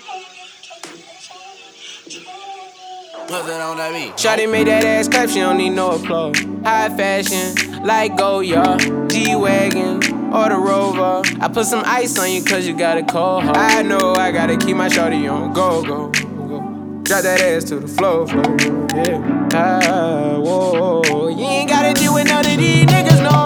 Shawty made that ass clap, she don't need no applause. High fashion, like Goya, G-Wagon, or the Rover. I put some ice on you cause you got a cold heart. I know I gotta keep my shawty on go. Drop that ass to the floor, yeah. Whoa. You ain't gotta deal with none of these niggas no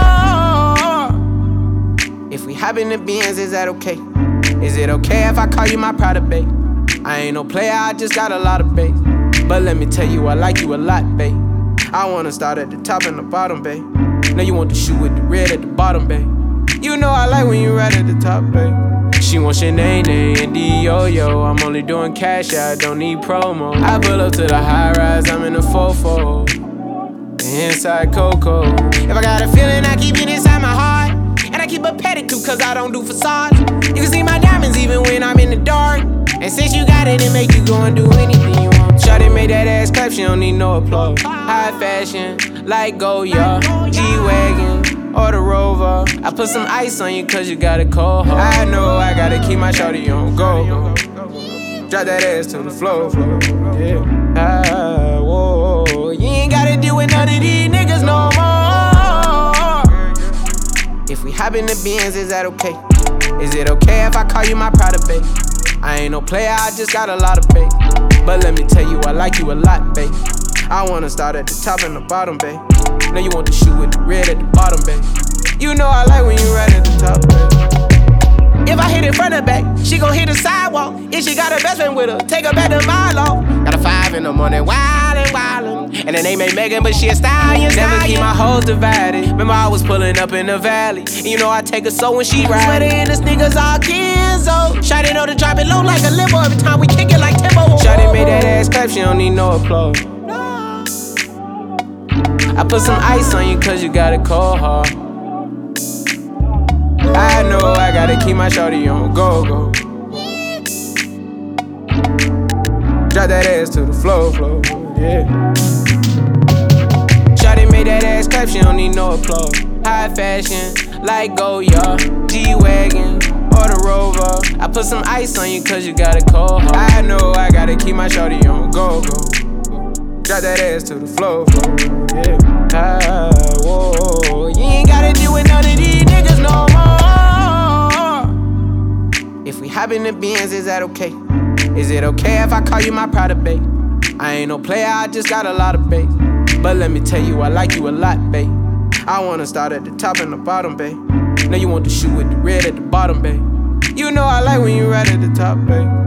more. If we hop in the Benz, is that okay? Is it okay if I call you my Prada babe? I ain't no player, I just got a lot of bass. But let me tell you, I like you a lot, babe. I wanna start at the top and the bottom, babe. Now you want the shoe with the red at the bottom, babe. You know I like when you right at the top, babe. She wants Shanae and D-Yo-Yo. I'm only doing cash, I don't need promo. I pull up to the high rise, I'm in the fofo. Inside Coco. If I got a feeling, I keep it inside my heart. And I keep a pedicure cause I don't do facades. You can see my diamonds even when I'm in the dark. And since you got it make you go and do anything you want. Shawty made that ass clap, she don't need no applause. High fashion, like Goya, G-Wagon, or the Rover. I put some ice on you cause you got a cold heart. I know I gotta keep my shawty on go. Drop that ass to the floor, yeah. Whoa. You ain't gotta deal with none of these niggas no more. If we hop in the Benz, is that okay? Is it okay if I call you my Prada babe? I ain't no player, I just got a lot of bass. But let me tell you, I like you a lot, babe. I wanna start at the top and the bottom, babe. Now you want the shoe with the red at the bottom, babe. You know I like when you right at the top, babe. If I hit it front or back, she gon' hit the sidewalk. If she got her best friend with her, take her back to Milo. Got a 5 in the morning, wildin'. And her name ain't Megan, but she a stallion. Never keep my hoes divided. Remember I was pulling up in the valley. And you know I take her so when she ride. Sweater and the sneakers all Kenzo. Shawty know to drop it low like a limo. Every time we kick it like Timbo. Shawty made that ass clap, she don't need no applause. I put some ice on you cause you got a cold heart. I know I gotta keep my shawty on go. Drop that ass to the floor, yeah. Shawty made that ass clap, she don't need no applause. High fashion, like Goya, G-Wagon, or the Rover. I put some ice on you cause you got a cold heart. I know I gotta keep my shawty on go. Drop that ass to the floor, yeah. Whoa. You ain't gotta deal with none of these niggas no more. If we hop in the Benz, is that okay? Is it okay if I call you my Prada babe? I ain't no player, I just got a lot of bass. But let me tell you, I like you a lot, babe. I wanna start at the top and the bottom, babe. Now you want the shoe with the red at the bottom, babe. You know I like when you right at the top, babe.